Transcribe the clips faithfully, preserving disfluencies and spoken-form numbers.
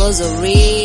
Rosary.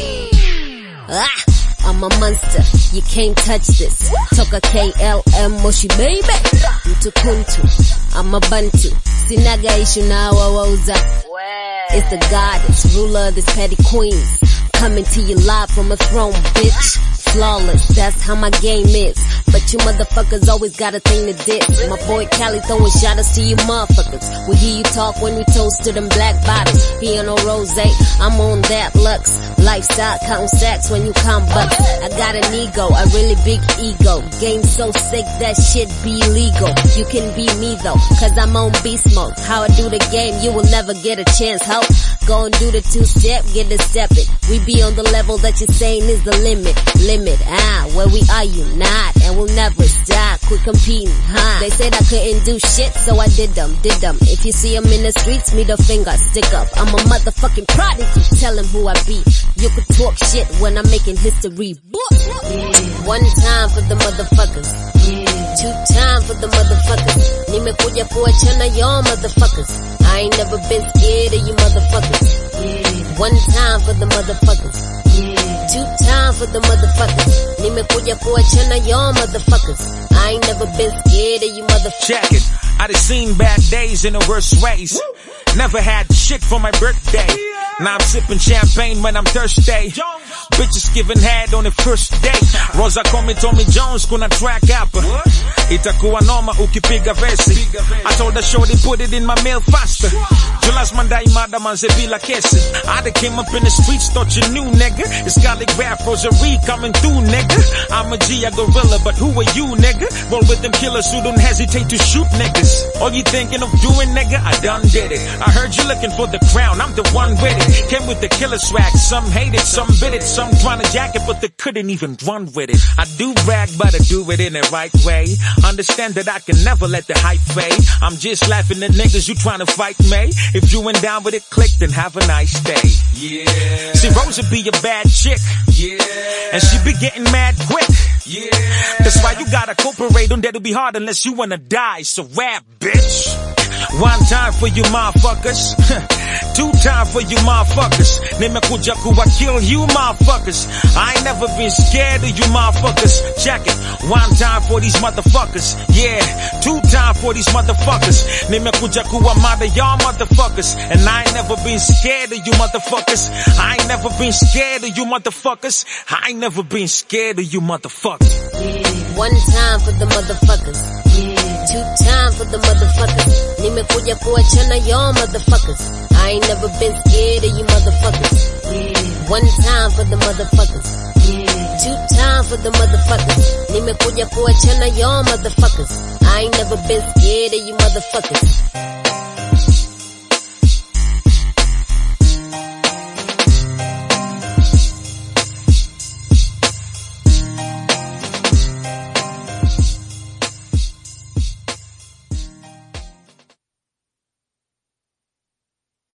Ah, I'm a monster, you can't touch this. Toka K L M Moshi baby. Mtu kuntu, I'm a bantu. Sinaga ishu na wawauza. It's the goddess, ruler of this petty queens. Coming to you live from a throne, bitch. Flawless, that's how my game is. But you motherfuckers always got a thing to diss. My boy Cali throwing shoutouts to you motherfuckers. We hear you talk when we toast to them black bottles. He on no rose, I'm on that lux. Lifestyle, counting sacks when you come bucks. I got an ego, a really big ego. Game so sick that shit be legal. You can be me though, cause I'm on beast mode. How I do the game, you will never get a chance, ho. Go and do the two-step, get it steppin'. We be on the level that you're saying is the limit. Limit, ah, where we are you not? And we'll never stop, quit competing, huh? They said I couldn't do shit, so I did them, did them. If you see them in the streets, me the finger, stick up. I'm a motherfucking prodigy, tell them who I be. You could talk shit when I'm making history. Yeah. One time for the motherfuckers. Yeah. Two time for the motherfuckers. Nimekuja kuachana y'all motherfuckers. I ain't never been scared of you motherfuckers. Yeah. One time for the motherfuckers. Yeah. Two time for the motherfuckers. Nimekuja kuachana y'all motherfuckers. I ain't never been scared of you motherfuckers. Check it. I done seen bad days in the worst ways. Woo. Never had shit for my birthday. Yeah. Now I'm sipping champagne when I'm thirsty. Jones. Bitches giving head on the first date. Rosa call me Tommy Jones kuna track hapa. Itakuwa noma ukipiga vesi. I told her shorty put it in my mail faster. Julas mandai mada manze bila kesi. I done came up in the streets, thought you knew, nigga. It's Calligraph, Rosary coming through, nigga. I'm a G, a gorilla, but who are you, nigga? Roll with them killers who don't hesitate to shoot niggas. All you thinking of doing, nigga, I done did it. I heard you looking for the crown, I'm the one with it. Came with the killer swag, some hate it, some bit it, some trying to jack it, but they couldn't even run with it. I do brag, but I do it in the right way. Understand that I can never let the hype fade. I'm just laughing at niggas you trying to fight me. If you went down with it, click, then have a nice day. Yeah. See, Rosa be a bad chick. Yeah. And she be getting mad quick. Yeah. That's why you gotta cooperate, on that'll be hard unless you wanna die. So rap, bitch. One time for you motherfuckers. Two time for you motherfuckers. Nimekuja kuwa kill you motherfuckers. I ain't never been scared of you motherfuckers. Check it. One time for these motherfuckers. Yeah. Two time for these motherfuckers. Nimekuja kuwa mother y'all motherfuckers. And I ain't never been scared of you motherfuckers. I ain't never been scared of you motherfuckers. I ain't never been scared of you motherfuckers. Yeah. One time for the motherfuckers. Yeah. Two time for the motherfuckers. Nimekuja kuachana y'all motherfuckers. I ain't never been scared of you motherfuckers. Yeah. One time for the motherfuckers. Yeah. Two time for the motherfuckers. Nimekuja kuachana y'all motherfuckers. I ain't never been scared of you motherfuckers.